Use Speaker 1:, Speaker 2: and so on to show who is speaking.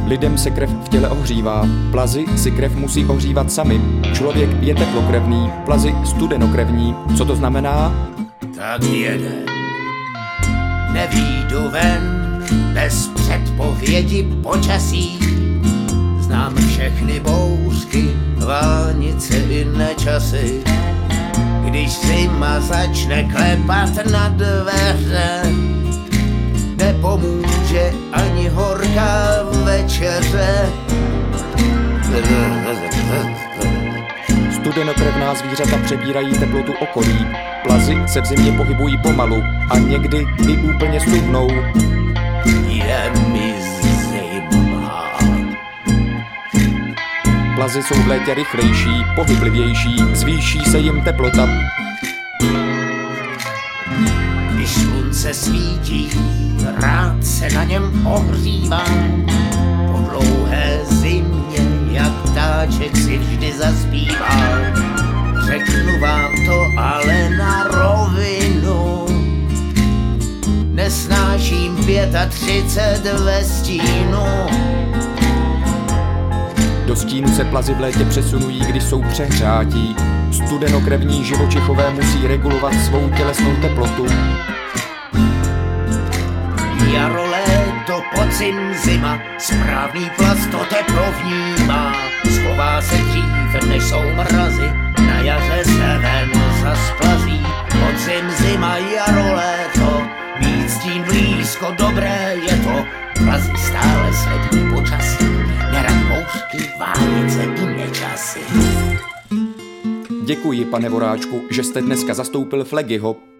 Speaker 1: Lidem se krev v těle ohřívá, plazy si krev musí ohřívat sami. Člověk je teplokrevný, plazy studenokrevní. Co to znamená?
Speaker 2: Tak jeden nevýjdu ven bez předpovědi počasí. Znám všechny bouřky, vánice i nečasy. Když zima začne klepat na dveře, nepomůže ani horká večeře.
Speaker 1: Studenokrevná zvířata přebírají teplotu okolí. Plazy se v zimě pohybují pomalu a někdy i úplně studnou.
Speaker 2: Je mi zima.
Speaker 1: Plazy jsou v létě rychlejší, pohyblivější, zvýší se jim teplota.
Speaker 2: Když slunce svítí, rád se na něm ohřívám. Po dlouhé zimě, jak ptáček si vždy zaspívám. Řeknu vám to ale na rovinu, nesnáším 35 ve stínu.
Speaker 1: Do stínu se plazy v létě přesunují, když jsou přehřátí. Studenokrevní živočichové musí regulovat svou tělesnou teplotu.
Speaker 2: Jaro, léto, podzim, zima, správný plaz to teplo vnímá. Schová se dřív, než jsou mrazy, na jaře se ven zas plazí. Podzim, zima, jaro, léto, mít stín blízko, dobré je to. Plazy stále sledují počasí, nerad bouřky, vánice i nečasy.
Speaker 1: Děkuji, pane Voráčku, že jste dneska zastoupil Flegyho.